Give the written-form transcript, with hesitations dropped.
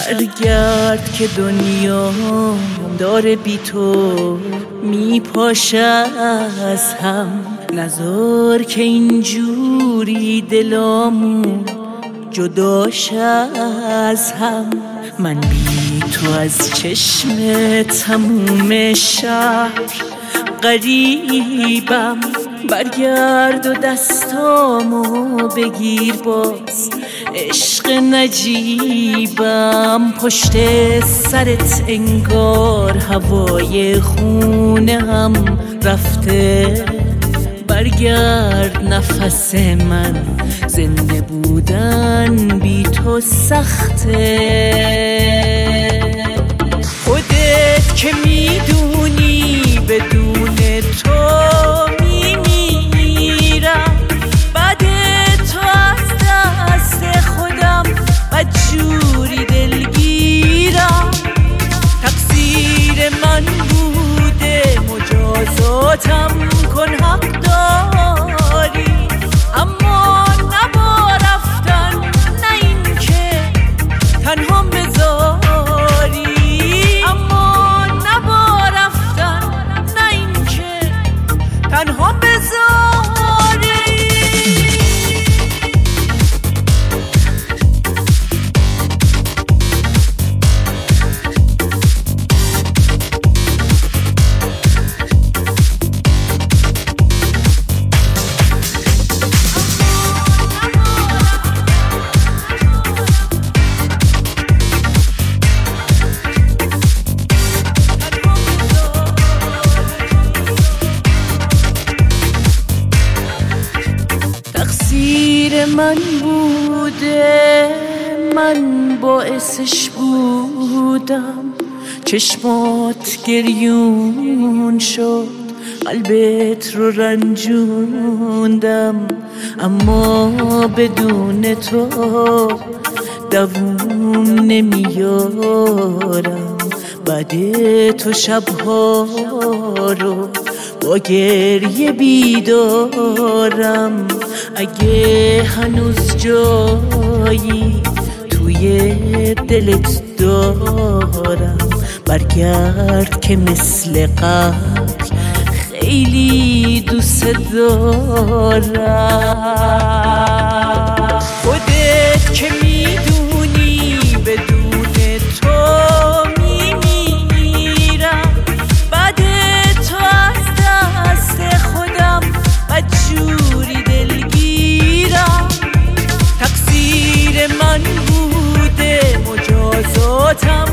برگرد که دنیا داره بی تو میپاشه از هم. نذار که اینجوری دلامون جداشه از هم. من بی تو از چشم تموم شهر غریبم. برگرد و دستامو بگیر باز، عشق نجیبم. پشت سرت انگار هوای خونه هم رفته. برگرد نفس من، زنده بودن بی تو سخته. خودت که میدونی بدون تو میمیرم. بعد تو از دست خودم بدجوری دلگیرم. تقصیر من بوده مجازاتم کن حق داری. اما نبا رفتن، نه این که تنهام بذاری. اما نبا رفتن، نه این که تنهام بذاری. تقصیر من بوده، من باعثش بودم. چشمات گریون شد، قلبت رو رنجوندم. اما بدون تو دووم نمیارم. بعد تو شبها رو با گریه بیدارم. اگه هنوز جایی توی دلت دارم، برگرد که مثل قبل خیلی دوست دارم. خودت که میدونی بدون تو میمیرم. بعد تو از دست خودم بدجوری دلگیرم. تقصیر من بوده مجازاتم